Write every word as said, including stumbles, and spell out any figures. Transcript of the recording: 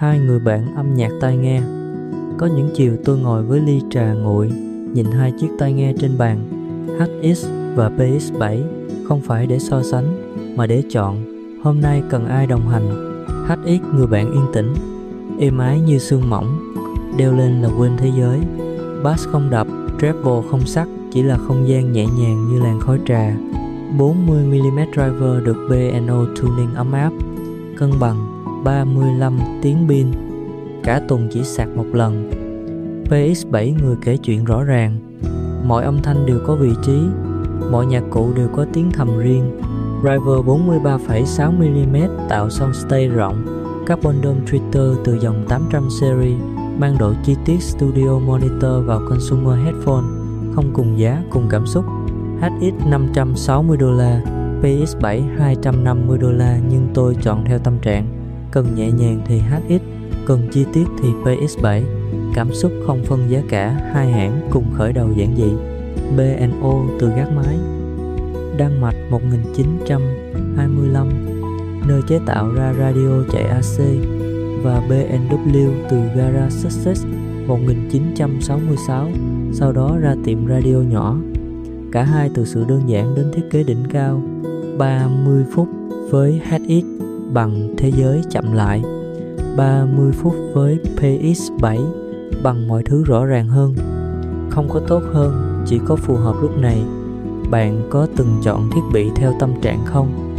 Hai người bạn âm nhạc tai nghe. Có những chiều tôi ngồi với ly trà nguội, nhìn hai chiếc tai nghe trên bàn, hát ích và pê ích bảy, không phải để so sánh, mà để chọn. Hôm nay cần ai đồng hành? hát ích người bạn yên tĩnh, êm ái như sương mỏng, đeo lên là quên thế giới. Bass không đập, treble không sắc, chỉ là không gian nhẹ nhàng như làn khói trà. bốn mươi mi li mét driver được bê en ô tuning ấm áp, cân bằng, ba mươi lăm tiếng pin, cả tuần chỉ sạc một lần. pê ích bảy người kể chuyện rõ ràng, mọi âm thanh đều có vị trí, mọi nhạc cụ đều có tiếng thầm riêng. Driver bốn mươi ba phẩy sáu mi li mét tạo soundstage rộng, carbon dome tweeter từ dòng tám trăm series, mang độ chi tiết studio monitor vào consumer headphone, không cùng giá cùng cảm xúc. hát ích năm trăm sáu mươi đô la, pê ích bảy hai trăm năm mươi đô la, nhưng tôi chọn theo tâm trạng. Cần nhẹ nhàng thì hát ích, cần chi tiết thì pê ích bảy. Cảm xúc không phân giá cả, hai hãng cùng khởi đầu giản dị. bê en ô từ gác mái, Đan Mạch một nghìn chín trăm hai mươi lăm, nơi chế tạo ra radio chạy a xê, và bê em vê từ Garage Sussex một nghìn chín trăm sáu mươi sáu, sau đó ra tiệm radio nhỏ. Cả hai từ sự đơn giản đến thiết kế đỉnh cao. ba mươi phút với hát ích bằng thế giới chậm lại, ba mươi phút với pê ích bảy bằng mọi thứ rõ ràng hơn. Không có tốt hơn, chỉ có phù hợp lúc này. Bạn có từng chọn thiết bị theo tâm trạng không?